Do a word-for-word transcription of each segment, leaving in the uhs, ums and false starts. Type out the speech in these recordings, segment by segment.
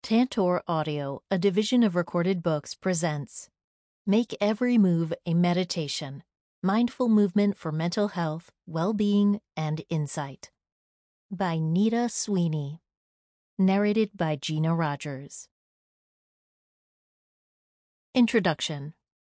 Tantor Audio, a division of Recorded Books, presents Make Every Move a Meditation, Mindful Movement for Mental Health, Well-Being, and Insight by Nita Sweeney. Narrated by Gina Rogers. Introduction.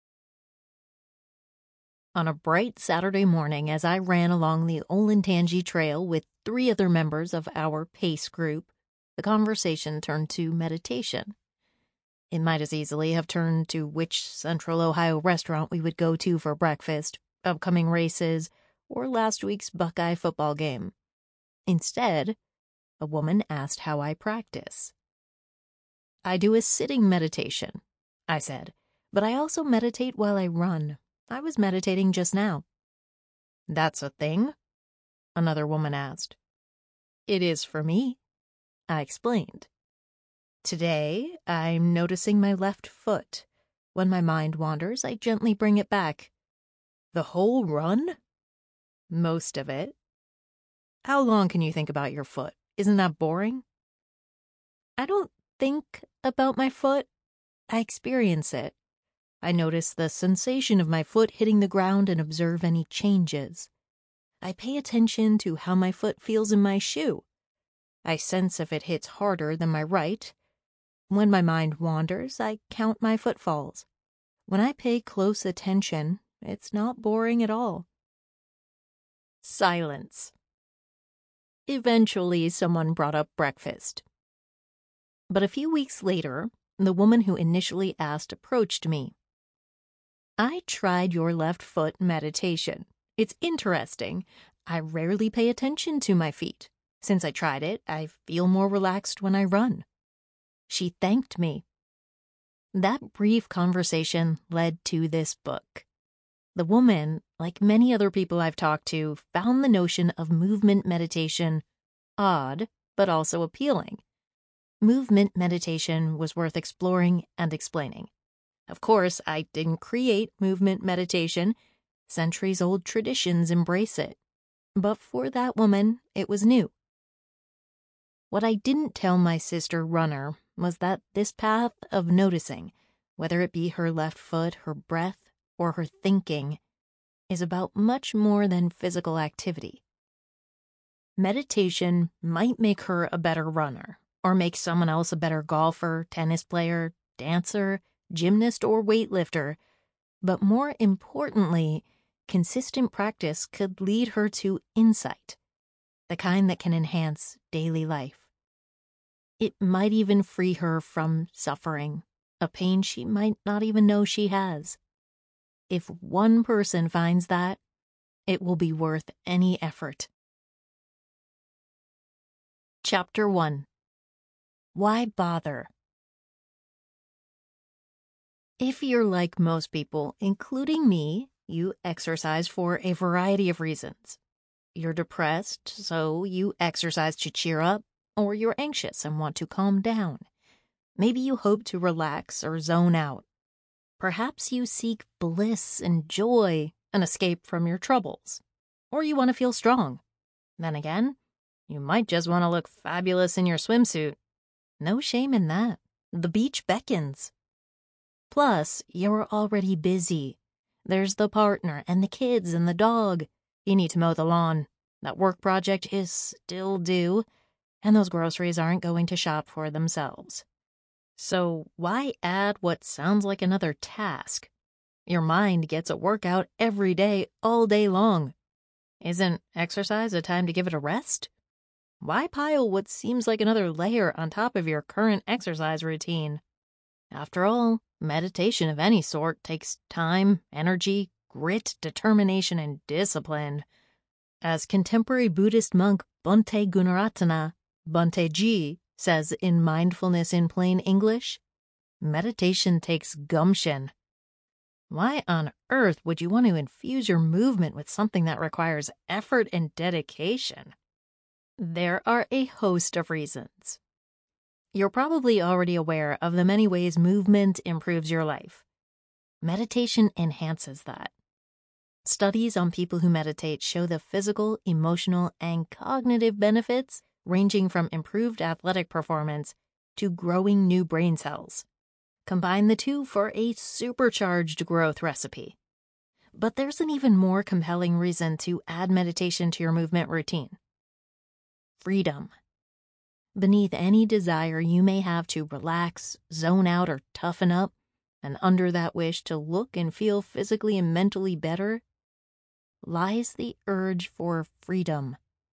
On a bright Saturday morning, as I ran along the Olentangy Trail with three other members of our PACE group, the conversation turned to meditation. It might as easily have turned to which Central Ohio restaurant we would go to for breakfast, upcoming races, or last week's Buckeye football game. Instead, a woman asked how I practice. I do a sitting meditation, I said, but I also meditate while I run. I was meditating just now. That's a thing? Another woman asked. It is for me, I explained. Today, I'm noticing my left foot. When my mind wanders, I gently bring it back. The whole run? Most of it. How long can you think about your foot? Isn't that boring? I don't think about my foot. I experience it. I notice the sensation of my foot hitting the ground and observe any changes. I pay attention to how my foot feels in my shoe. I sense if it hits harder than my right. When my mind wanders, I count my footfalls. When I pay close attention, it's not boring at all. Silence. Eventually, someone brought up breakfast. But a few weeks later, the woman who initially asked approached me. I tried your left foot meditation. It's interesting. I rarely pay attention to my feet. Since I tried it, I feel more relaxed when I run. She thanked me. That brief conversation led to this book. The woman, like many other people I've talked to, found the notion of movement meditation odd, but also appealing. Movement meditation was worth exploring and explaining. Of course, I didn't create movement meditation. Centuries-old traditions embrace it. But for that woman, it was new. What I didn't tell my sister runner was that this path of noticing, whether it be her left foot, her breath, or her thinking, is about much more than physical activity. Meditation might make her a better runner, or make someone else a better golfer, tennis player, dancer, gymnast, or weightlifter, but more importantly, consistent practice could lead her to insight, the kind that can enhance daily life. It might even free her from suffering, a pain she might not even know she has. If one person finds that, it will be worth any effort. Chapter one. Why bother? If you're like most people, including me, you exercise for a variety of reasons. You're depressed, so you exercise to cheer up, or you're anxious and want to calm down. Maybe you hope to relax or zone out. Perhaps you seek bliss and joy, an escape from your troubles. Or you want to feel strong. Then again, you might just want to look fabulous in your swimsuit. No shame in that. The beach beckons. Plus, you're already busy. There's the partner and the kids and the dog. You need to mow the lawn. That work project is still due, and those groceries aren't going to shop for themselves. So why add what sounds like another task? Your mind gets a workout every day, all day long. Isn't exercise a time to give it a rest? Why pile what seems like another layer on top of your current exercise routine? After all, meditation of any sort takes time, energy, grit, determination, and discipline. As contemporary Buddhist monk Bhante Gunaratana, Bhante Ji, says in Mindfulness in Plain English, meditation takes gumption. Why on earth would you want to infuse your movement with something that requires effort and dedication? There are a host of reasons. You're probably already aware of the many ways movement improves your life. Meditation enhances that. Studies on people who meditate show the physical, emotional, and cognitive benefits ranging from improved athletic performance to growing new brain cells. Combine the two for a supercharged growth recipe. But there's an even more compelling reason to add meditation to your movement routine. Freedom. Beneath any desire you may have to relax, zone out, or toughen up, and under that wish to look and feel physically and mentally better, lies the urge for freedom.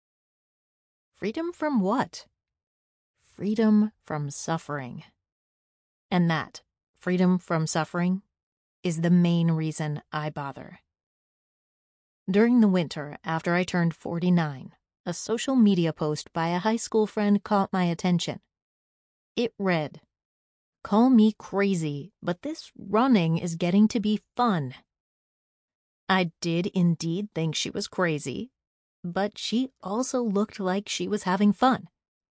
Freedom from what? Freedom from suffering. And that, freedom from suffering, is the main reason I bother. During the winter, after I turned forty-nine, a social media post by a high school friend caught my attention. It read, "Call me crazy, but this running is getting to be fun." I did indeed think she was crazy, but she also looked like she was having fun.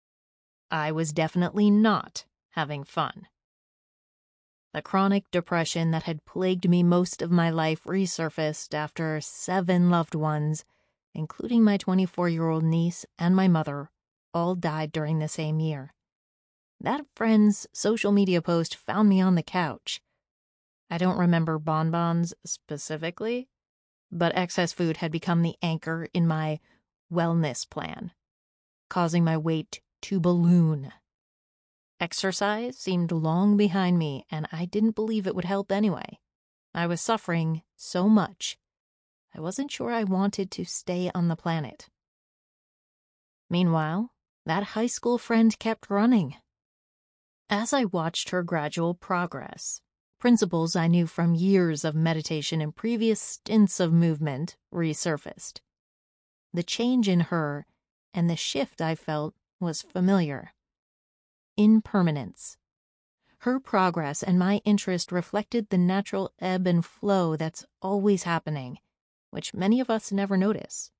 I was definitely not having fun. The chronic depression that had plagued me most of my life resurfaced after seven loved ones, including my twenty-four-year-old niece and my mother, all died during the same year. That friend's social media post found me on the couch. I don't remember bonbons specifically, but excess food had become the anchor in my wellness plan, causing my weight to balloon. Exercise seemed long behind me, and I didn't believe it would help anyway. I was suffering so much, I wasn't sure I wanted to stay on the planet. Meanwhile, that high school friend kept running. As I watched her gradual progress, principles I knew from years of meditation and previous stints of movement resurfaced. The change in her and the shift I felt was familiar. Impermanence. Her progress and my interest reflected the natural ebb and flow that's always happening, which many of us never notice.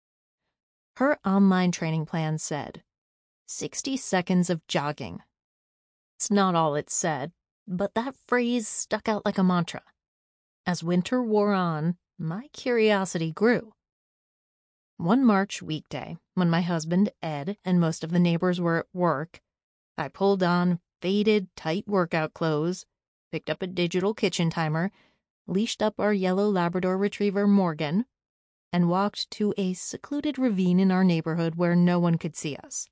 Her online training plan said, sixty seconds of jogging. It's not all it said, but that phrase stuck out like a mantra. As winter wore on, my curiosity grew. One March weekday, when my husband, Ed, and most of the neighbors were at work, I pulled on faded, tight workout clothes, picked up a digital kitchen timer, leashed up our yellow Labrador retriever, Morgan, and walked to a secluded ravine in our neighborhood where no one could see us.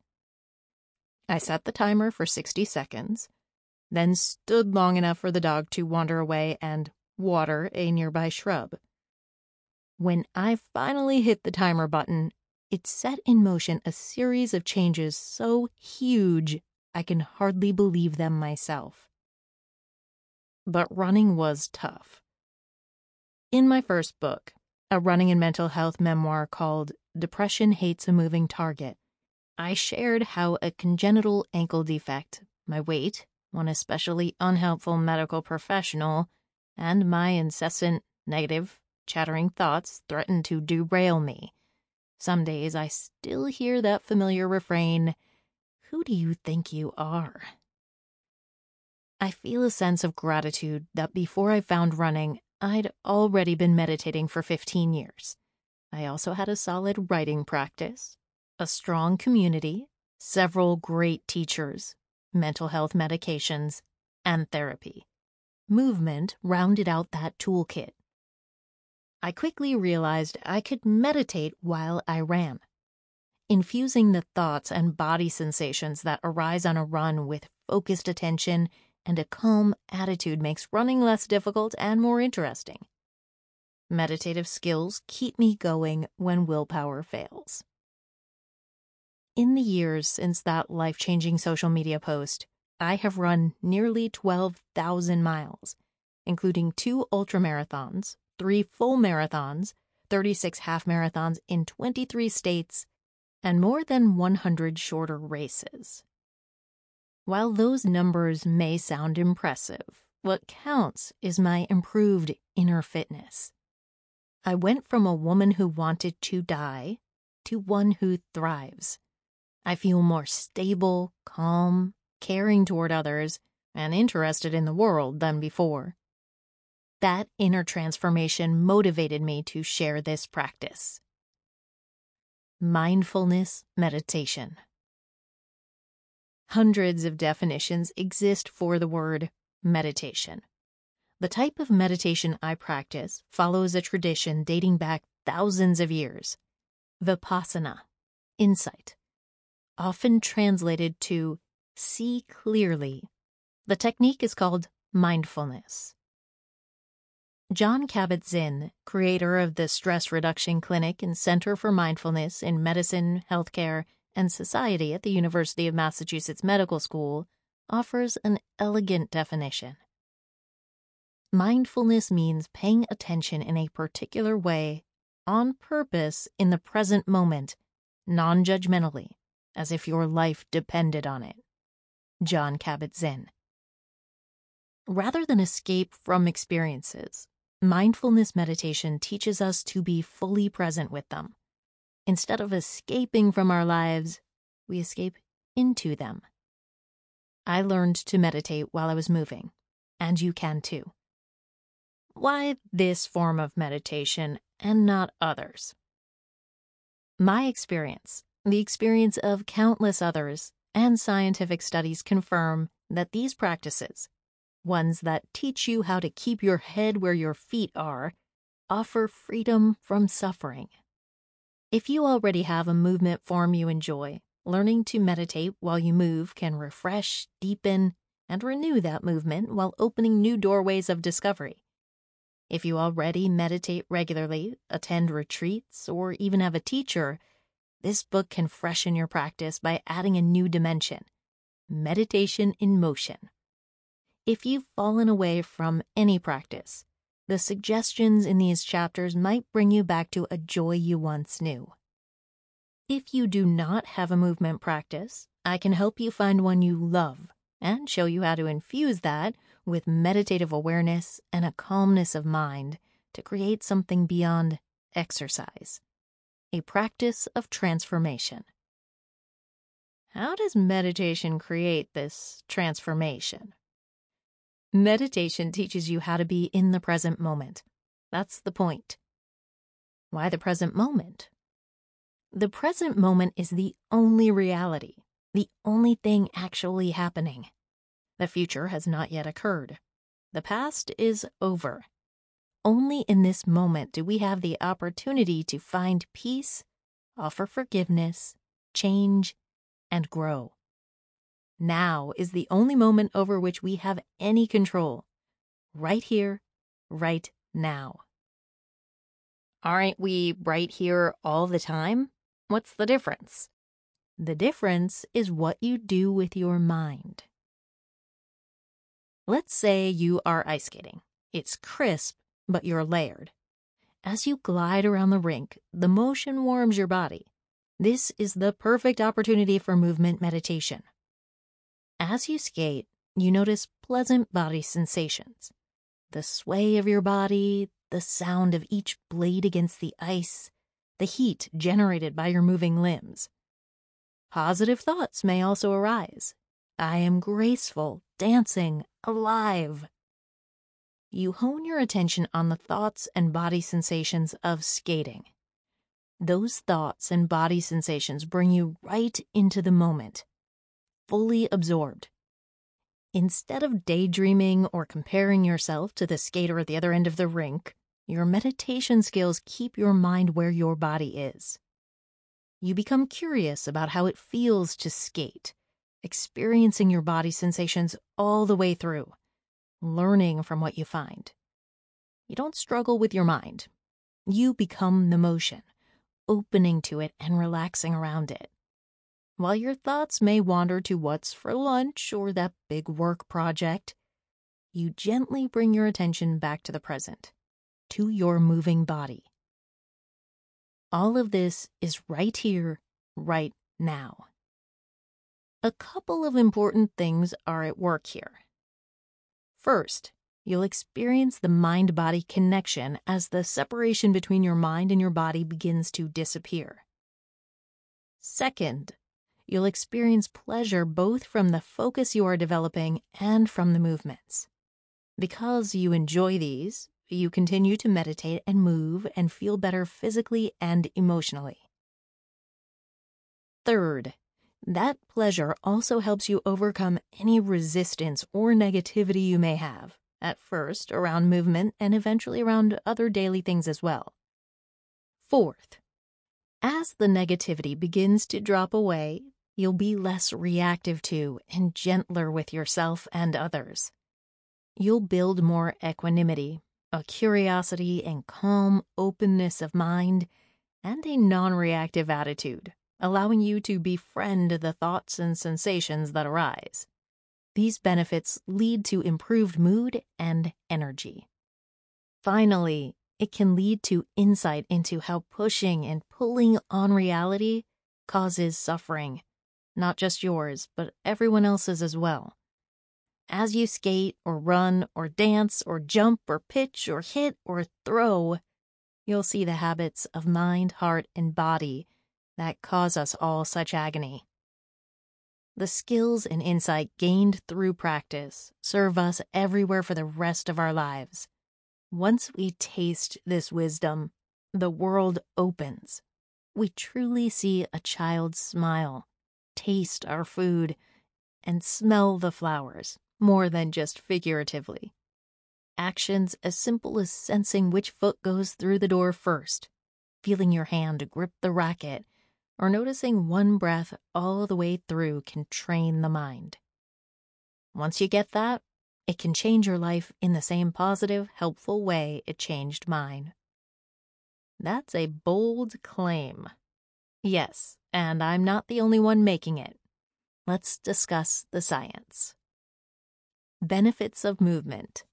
I set the timer for sixty seconds, then stood long enough for the dog to wander away and water a nearby shrub. When I finally hit the timer button, it set in motion a series of changes so huge I can hardly believe them myself. But running was tough. In my first book, a running and mental health memoir called Depression Hates a Moving Target, I shared how a congenital ankle defect, my weight, one especially unhelpful medical professional, and my incessant negative, chattering thoughts threatened to derail me. Some days I still hear that familiar refrain, "Who do you think you are?" I feel a sense of gratitude that before I found running, I'd already been meditating for fifteen years. I also had a solid writing practice, a strong community, several great teachers, mental health medications, and therapy. Movement rounded out that toolkit. I quickly realized I could meditate while I ran. Infusing the thoughts and body sensations that arise on a run with focused attention and a calm attitude makes running less difficult and more interesting. Meditative skills keep me going when willpower fails. In the years since that life-changing social media post, I have run nearly twelve thousand miles, including two ultramarathons, three full marathons, thirty-six half marathons in twenty-three states, and more than one hundred shorter races. While those numbers may sound impressive, what counts is my improved inner fitness. I went from a woman who wanted to die to one who thrives. I feel more stable, calm, caring toward others, and interested in the world than before. That inner transformation motivated me to share this practice. Mindfulness meditation. Hundreds of definitions exist for the word meditation. The type of meditation I practice follows a tradition dating back thousands of years. Vipassana, insight, often translated to see clearly. The technique is called mindfulness. Jon Kabat-Zinn, creator of the Stress Reduction Clinic and Center for Mindfulness in Medicine, Healthcare, and Society at the University of Massachusetts Medical School, offers an elegant definition. Mindfulness means paying attention in a particular way, on purpose, in the present moment, non-judgmentally, as if your life depended on it. Jon Kabat-Zinn. Rather than escape from experiences, mindfulness meditation teaches us to be fully present with them. Instead of escaping from our lives, we escape into them. I learned to meditate while I was moving, and you can too. Why this form of meditation and not others? My experience, the experience of countless others, and scientific studies confirm that these practices, ones that teach you how to keep your head where your feet are, offer freedom from suffering. If you already have a movement form you enjoy, learning to meditate while you move can refresh, deepen, and renew that movement while opening new doorways of discovery. If you already meditate regularly, attend retreats, or even have a teacher, this book can freshen your practice by adding a new dimension: meditation in motion. If you've fallen away from any practice, the suggestions in these chapters might bring you back to a joy you once knew. If you do not have a movement practice, I can help you find one you love and show you how to infuse that with meditative awareness and a calmness of mind to create something beyond exercise, a practice of transformation. How does meditation create this transformation? Meditation teaches you how to be in the present moment. That's the point. Why the present moment? The present moment is the only reality, the only thing actually happening. The future has not yet occurred. The past is over. Only in this moment do we have the opportunity to find peace, offer forgiveness, change, and grow. Now is the only moment over which we have any control. Right here, right now. Aren't we right here all the time? What's the difference? The difference is what you do with your mind. Let's say you are ice skating. It's crisp, but you're layered. As you glide around the rink, the motion warms your body. This is the perfect opportunity for movement meditation. As you skate, you notice pleasant body sensations. The sway of your body, the sound of each blade against the ice, the heat generated by your moving limbs. Positive thoughts may also arise. I am graceful, dancing, alive. You hone your attention on the thoughts and body sensations of skating. Those thoughts and body sensations bring you right into the moment, fully absorbed. Instead of daydreaming or comparing yourself to the skater at the other end of the rink, your meditation skills keep your mind where your body is. You become curious about how it feels to skate, experiencing your body sensations all the way through, learning from what you find. You don't struggle with your mind. You become the motion, opening to it and relaxing around it. While your thoughts may wander to what's for lunch or that big work project, you gently bring your attention back to the present, to your moving body. All of this is right here, right now. A couple of important things are at work here. First, you'll experience the mind-body connection as the separation between your mind and your body begins to disappear. Second, you'll experience pleasure both from the focus you are developing and from the movements. Because you enjoy these, you continue to meditate and move and feel better physically and emotionally. Third, That pleasure also helps you overcome any resistance or negativity you may have, at first around movement and eventually around other daily things as well. Fourth, as the negativity begins to drop away, you'll be less reactive to and gentler with yourself and others. You'll build more equanimity, a curiosity and calm openness of mind, and a non-reactive attitude, allowing you to befriend the thoughts and sensations that arise. These benefits lead to improved mood and energy. Finally, it can lead to insight into how pushing and pulling on reality causes suffering, not just yours, but everyone else's as well. As you skate or run or dance or jump or pitch or hit or throw, you'll see the habits of mind, heart, and body that cause us all such agony. The skills and insight gained through practice serve us everywhere for the rest of our lives. Once we taste this wisdom, the world opens. We truly see a child smile, taste our food, and smell the flowers, more than just figuratively. Actions as simple as sensing which foot goes through the door first, feeling your hand grip the racket, or noticing one breath all the way through can train the mind. Once you get that, it can change your life in the same positive, helpful way it changed mine. That's a bold claim. Yes, and I'm not the only one making it. Let's discuss the science. Benefits of movement.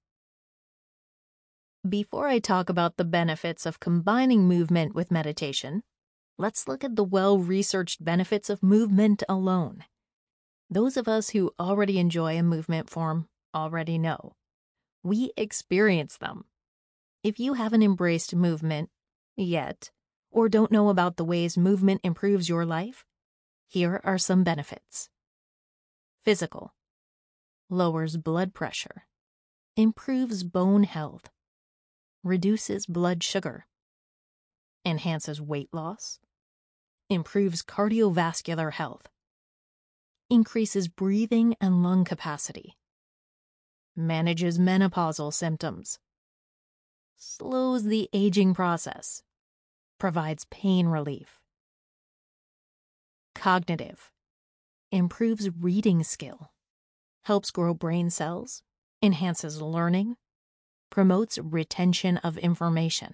Before I talk about the benefits of combining movement with meditation, let's look at the well-researched benefits of movement alone. Those of us who already enjoy a movement form already know. We experience them. If you haven't embraced movement yet, or don't know about the ways movement improves your life, here are some benefits. Physical. Lowers blood pressure. Improves bone health. Reduces blood sugar. Enhances weight loss. Improves cardiovascular health. Increases breathing and lung capacity. Manages menopausal symptoms. Slows the aging process. Provides pain relief. Cognitive. Improves reading skill. Helps grow brain cells. Enhances learning. Promotes retention of information.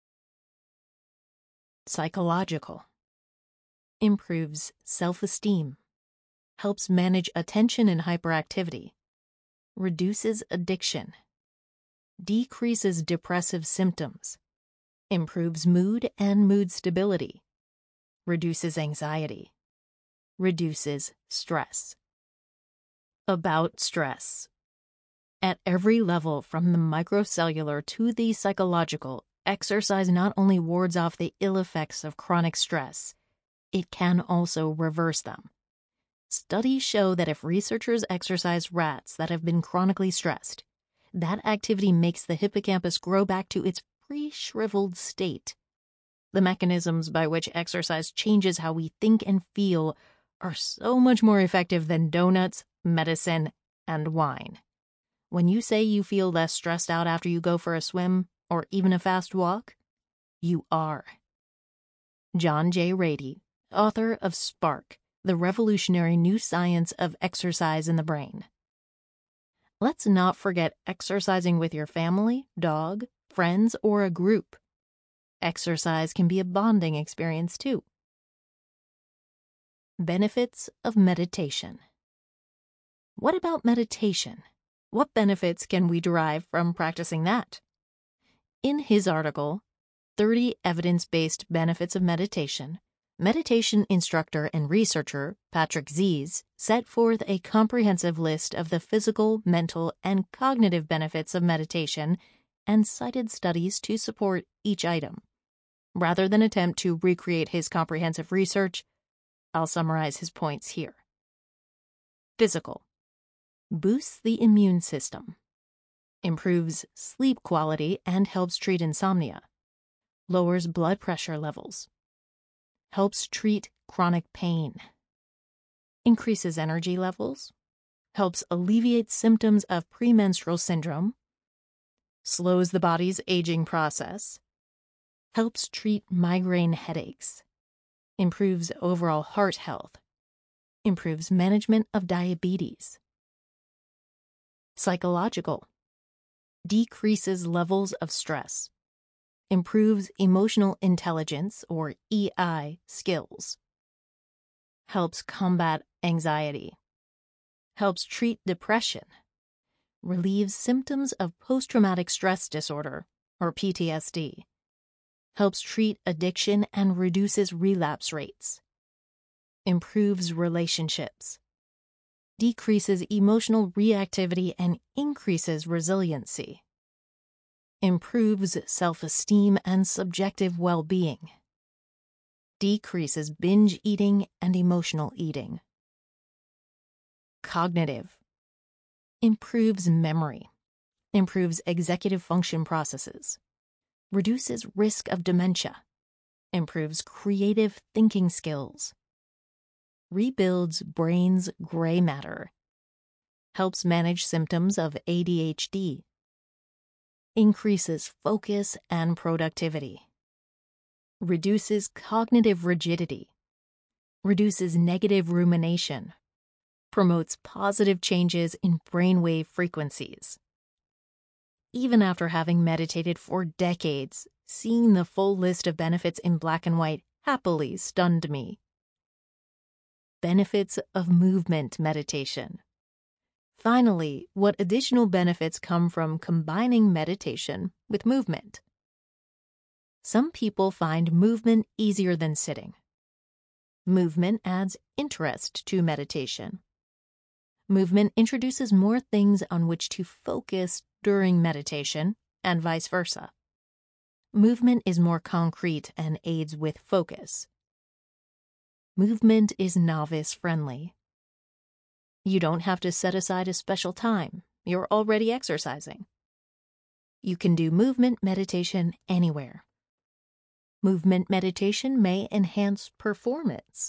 Psychological. Improves self-esteem. Helps manage attention and hyperactivity. Reduces addiction. Decreases depressive symptoms. Improves mood and mood stability. Reduces anxiety. Reduces stress. About stress. At every level, from the microcellular to the psychological, exercise not only wards off the ill effects of chronic stress, it can also reverse them. Studies show that if researchers exercise rats that have been chronically stressed, that activity makes the hippocampus grow back to its pre-shriveled state. The mechanisms by which exercise changes how we think and feel are so much more effective than donuts, medicine, and wine. When you say you feel less stressed out after you go for a swim or even a fast walk, you are. John J. Rady, author of Spark, the revolutionary new science of exercise in the brain. Let's not forget exercising with your family, dog, friends, or a group. Exercise can be a bonding experience too. Benefits of meditation. What about meditation? What benefits can we derive from practicing that? In his article, thirty Evidence-Based Benefits of Meditation, meditation instructor and researcher Patrick Zies set forth a comprehensive list of the physical, mental, and cognitive benefits of meditation and cited studies to support each item. Rather than attempt to recreate his comprehensive research, I'll summarize his points here. Physical. Boosts the immune system. Improves sleep quality and helps treat insomnia. Lowers blood pressure levels. Helps treat chronic pain. increases energy levels, helps alleviate symptoms of premenstrual syndrome, slows the body's aging process, helps treat migraine headaches, improves overall heart health, improves management of diabetes. Psychological, decreases levels of stress, improves emotional intelligence or E I skills, helps combat anxiety, helps treat depression, relieves symptoms of post-traumatic stress disorder or P T S D, helps treat addiction and reduces relapse rates, improves relationships, decreases emotional reactivity and increases resiliency, improves self-esteem and subjective well-being, decreases binge eating and emotional eating. Cognitive, improves memory, improves executive function processes, reduces risk of dementia, improves creative thinking skills, rebuilds brain's gray matter, helps manage symptoms of A D H D, increases focus and productivity, reduces cognitive rigidity, reduces negative rumination, promotes positive changes in brainwave frequencies. Even after having meditated for decades, seeing the full list of benefits in black and white happily stunned me. Benefits of movement meditation. Finally, what additional benefits come from combining meditation with movement? Some people find movement easier than sitting. Movement adds interest to meditation. Movement introduces more things on which to focus during meditation, and vice versa. Movement is more concrete and aids with focus. Movement is novice-friendly. You don't have to set aside a special time. You're already exercising. You can do movement meditation anywhere. Movement meditation may enhance performance.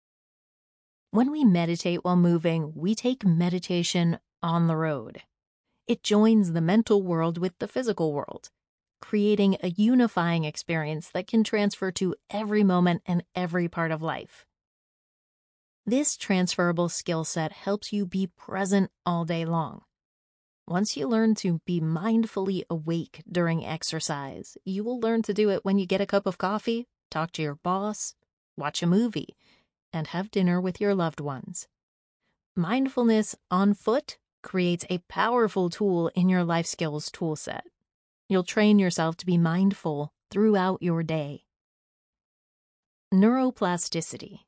When we meditate while moving, we take meditation on the road. It joins the mental world with the physical world, creating a unifying experience that can transfer to every moment and every part of life. This transferable skill set helps you be present all day long. Once you learn to be mindfully awake during exercise, you will learn to do it when you get a cup of coffee, talk to your boss, watch a movie, and have dinner with your loved ones. Mindfulness on foot creates a powerful tool in your life skills toolset. You'll train yourself to be mindful throughout your day. Neuroplasticity.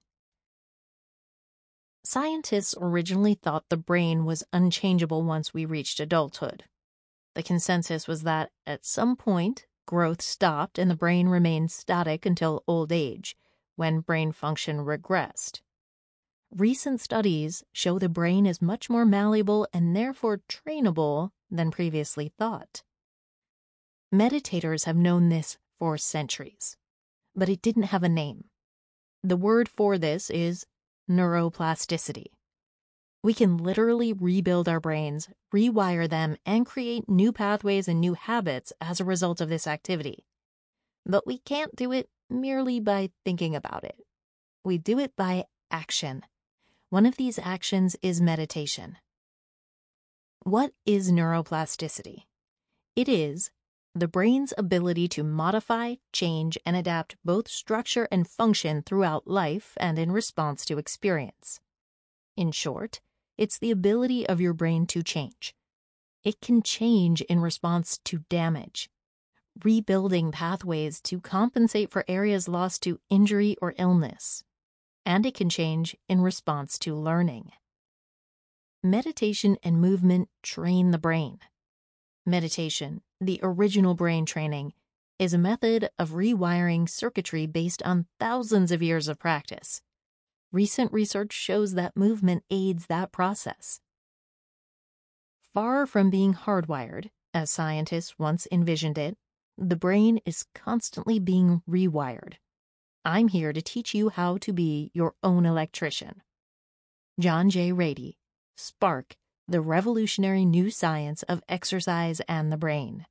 Scientists originally thought the brain was unchangeable once we reached adulthood. The consensus was that at some point, growth stopped and the brain remained static until old age, when brain function regressed. Recent studies show the brain is much more malleable and therefore trainable than previously thought. Meditators have known this for centuries, but it didn't have a name. The word for this is neuroplasticity. We can literally rebuild our brains, rewire them, and create new pathways and new habits as a result of this activity. But we can't do it merely by thinking about it. We do it by action. One of these actions is meditation. What is neuroplasticity? It is the brain's ability to modify, change, and adapt both structure and function throughout life and in response to experience. In short, it's the ability of your brain to change. It can change in response to damage, rebuilding pathways to compensate for areas lost to injury or illness, and it can change in response to learning. Meditation and movement train the brain. Meditation, the original brain training, is a method of rewiring circuitry based on thousands of years of practice. Recent research shows that movement aids that process. Far from being hardwired, as scientists once envisioned it, the brain is constantly being rewired. I'm here to teach you how to be your own electrician. John J. Rady, Spark, the revolutionary new science of exercise and the brain.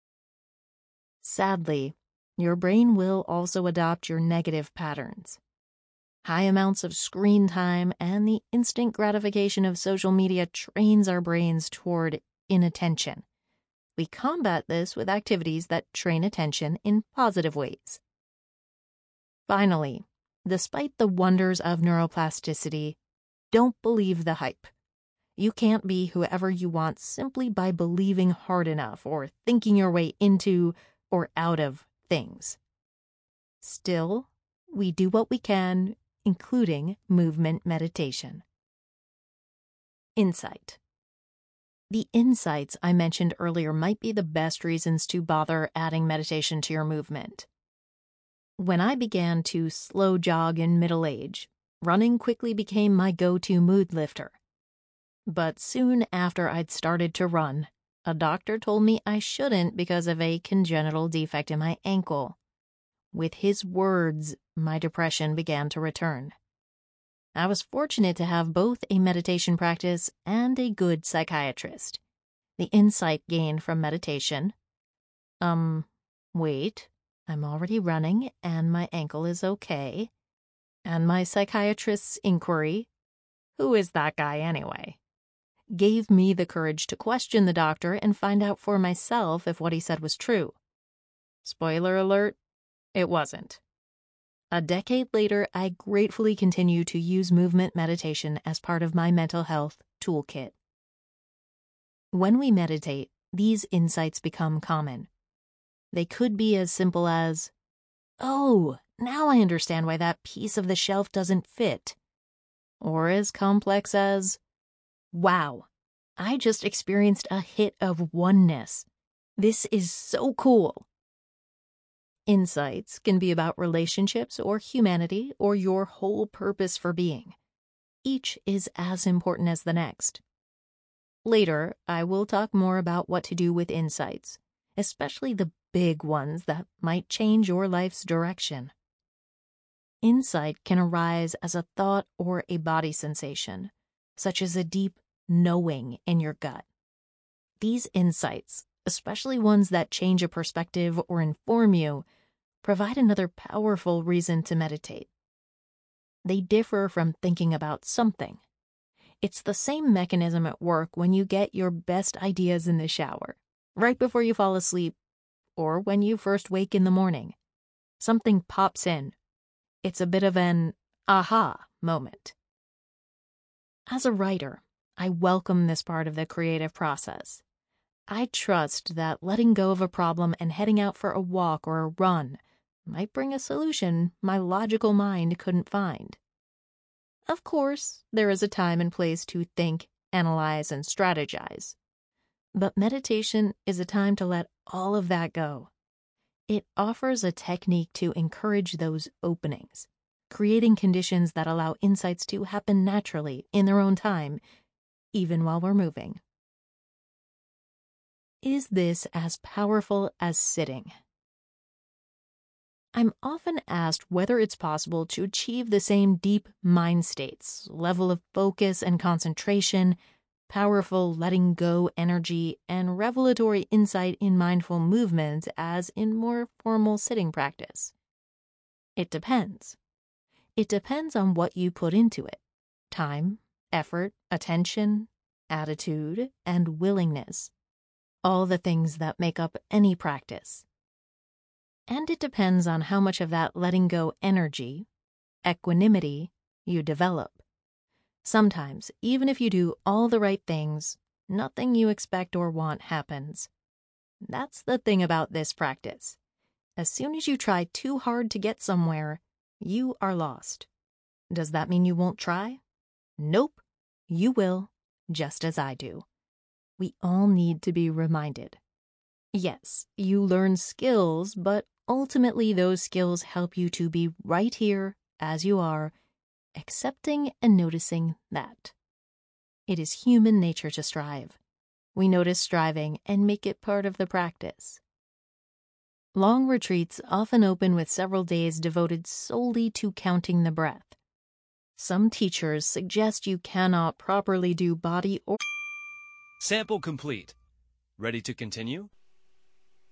Sadly, your brain will also adopt your negative patterns. High amounts of screen time and the instant gratification of social media trains our brains toward inattention. We combat this with activities that train attention in positive ways. Finally, despite the wonders of neuroplasticity, don't believe the hype. You can't be whoever you want simply by believing hard enough or thinking your way into or out of things. Still, we do what we can, including movement meditation. Insight. The insights I mentioned earlier might be the best reasons to bother adding meditation to your movement. When I began to slow jog in middle age, running quickly became my go-to mood lifter. But soon after I'd started to run, a doctor told me I shouldn't because of a congenital defect in my ankle. With his words, my depression began to return. I was fortunate to have both a meditation practice and a good psychiatrist. The insight gained from meditation, um, wait, I'm already running and my ankle is okay. And my psychiatrist's inquiry, who is that guy anyway, gave me the courage to question the doctor and find out for myself if what he said was true. Spoiler alert, it wasn't. A decade later, I gratefully continue to use movement meditation as part of my mental health toolkit. When we meditate, these insights become common. They could be as simple as, oh, now I understand why that piece of the shelf doesn't fit. Or as complex as, wow, I just experienced a hit of oneness. This is so cool. Insights can be about relationships or humanity or your whole purpose for being. Each is as important as the next. Later, I will talk more about what to do with insights, especially the big ones that might change your life's direction. Insight can arise as a thought or a body sensation, such as a deep knowing in your gut. These insights, especially ones that change a perspective or inform you, provide another powerful reason to meditate. They differ from thinking about something. It's the same mechanism at work when you get your best ideas in the shower, right before you fall asleep, or when you first wake in the morning. Something pops in. It's a bit of an aha moment. As a writer, I welcome this part of the creative process. I trust that letting go of a problem and heading out for a walk or a run might bring a solution my logical mind couldn't find. Of course, there is a time and place to think, analyze, and strategize. But meditation is a time to let all of that go. It offers a technique to encourage those openings, creating conditions that allow insights to happen naturally in their own time, even while we're moving. Is this as powerful as sitting? I'm often asked whether it's possible to achieve the same deep mind states, level of focus and concentration, powerful letting go energy, and revelatory insight in mindful movement as in more formal sitting practice. It depends. It depends on what you put into it: time, effort, attention, attitude, and willingness. All the things that make up any practice. And it depends on how much of that letting go energy, equanimity, you develop. Sometimes, even if you do all the right things, nothing you expect or want happens. That's the thing about this practice. As soon as you try too hard to get somewhere, you are lost. Does that mean you won't try? Nope, you will, just as I do. We all need to be reminded. Yes, you learn skills, but ultimately those skills help you to be right here, as you are, accepting and noticing that. It is human nature to strive. We notice striving and make it part of the practice. Long retreats often open with several days devoted solely to counting the breath. Some teachers suggest you cannot properly do body or Sample complete. Ready to continue?